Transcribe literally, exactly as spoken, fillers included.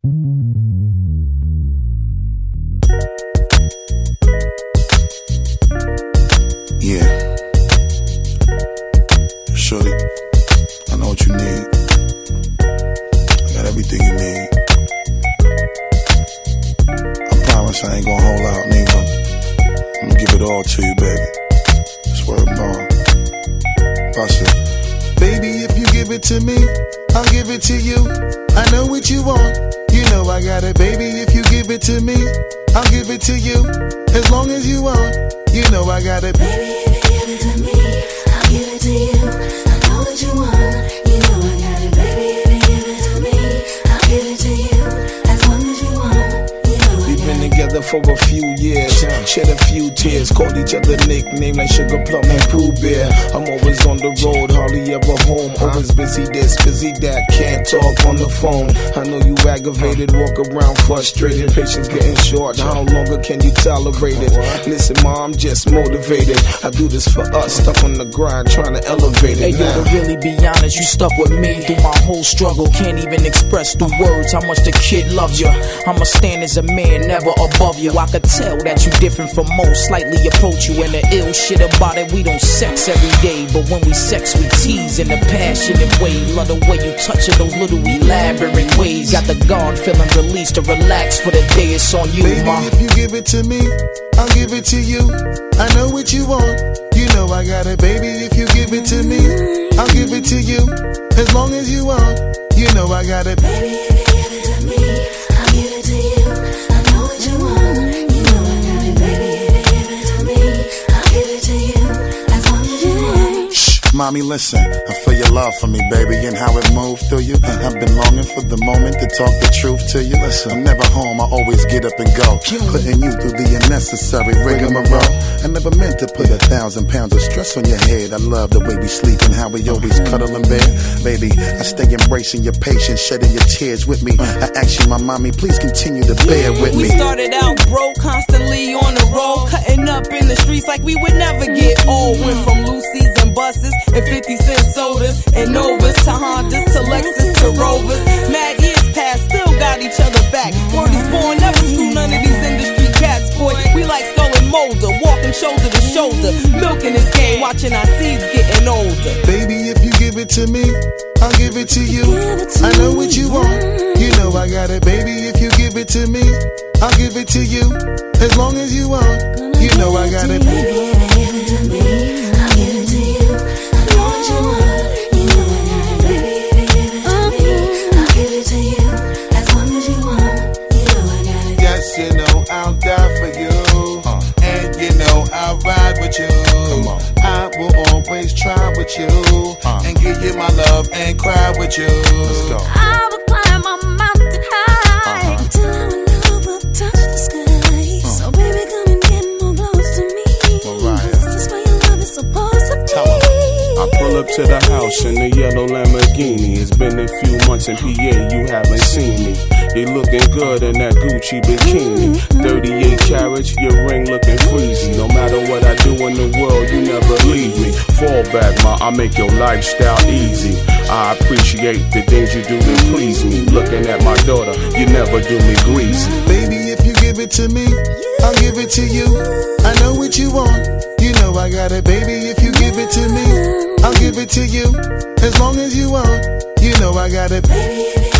Yeah. Shorty, I know what you need. I got everything you need. I promise I ain't gonna hold out, nigga. I'm gonna give it all to you, baby. Swear to God. Bust it. Baby, if you give it to me, I'll give it to you. I know what you want. You know I got it, baby. If you give it to me, I'll give it to you. As long as you want, you know I got it. Baby, if you give it to me, I'll give it to you. I know what you want. You know I got it. Baby, if you give it to me, I'll give it to you. As long as you want. We've been together for a few years, shed a few tears, called each other nicknames like Sugar Plum and Pooh Bear. I'm always on the road, hardly ever home. Always busy this, busy that, can't talk on the phone. I know you aggravated, walk around frustrated. Patience getting short, how longer can you tolerate it? Listen, ma, I'm just motivated. I do this for us, stuck on the grind, trying to elevate it. Hey, yo, to really be honest, you stuck with me through my whole struggle. Can't even express through words how much the kid loves you. I'ma stand as a man, never above you. I could tell that you different from most, slightly approach you. And the ill shit about it, we don't sex every day, but when we sex, we tease in a passionate way. Love the way you touch it, those little elaborate ways. Got the guard feeling released to relax for the day. It's on you, baby, ma. If you give it to me, I'll give it to you. I know what you want. You know I got it, baby. If you give it to me, I'll give it to you. As long as you want, you know I got it. Baby, if you give it to me, I'll give it to you. I know what you want. You know I got it. Baby, if you give it to me, I'll give it to you. As long as you want. Shh, mommy, listen. I feel your love for me, baby, and how it moved through you. I've been longing for the moment to talk the truth to you. Listen, I'm never home, I always get up and go, putting you through the unnecessary rigmarole. I never meant to put a thousand pounds of stress on your head. I love the way we sleep and how we always cuddle in bed. Baby, I stay embracing your patience, shedding your tears with me. I ask you, my mommy, please continue to bear with me. We started out broke, constantly on the road, cutting up in the streets like we would never get old. Went from Lucy's and buses and fifty cent sodas and Novas to Hondas to Lexus to Rovers. Mad years past, still got each other back. Word is born, never screw none of these industry cats, boy. We like Skull and Molder, walking shoulder to shoulder, milking this game, watching our seeds getting older. Baby, if you give it to me, I'll give it to you. I know what you want. You know I got it, baby. If you give it to me, I'll give it to you. As long as you want, you know I got it. Baby, if you give it to me, I'll give it to you. I know what you want. You know I got it. Baby, if you give it to me, I'll give it to you. As long as you want, you know I got it. Yes, you know I'll die for you, uh, and you know I'll ride with you. Come on. I will always try with you, uh, and give you my love and cry with you. Let's go. I will climb a mountain high, uh-huh, till our love will touch the sky. Uh. So baby, come and get more close to me. Mariah. This is where your love is supposed to be. I pull up to the house in the yellow Lamborghini. It's been a few months in P A, you haven't seen me. You looking good in that Gucci bikini. thirty-eight carats, your ring looking freezy. No matter what I do in the world, you never leave me. Fall back, ma, I make your lifestyle easy. I appreciate the things you do to please me. Looking at my daughter, you never do me greasy. Baby, if you give it to me, I'll give it to you. I know what you want. You know I got it, baby. If you give it to me, I'll give it to you. As long as you want, you know I got it. Baby,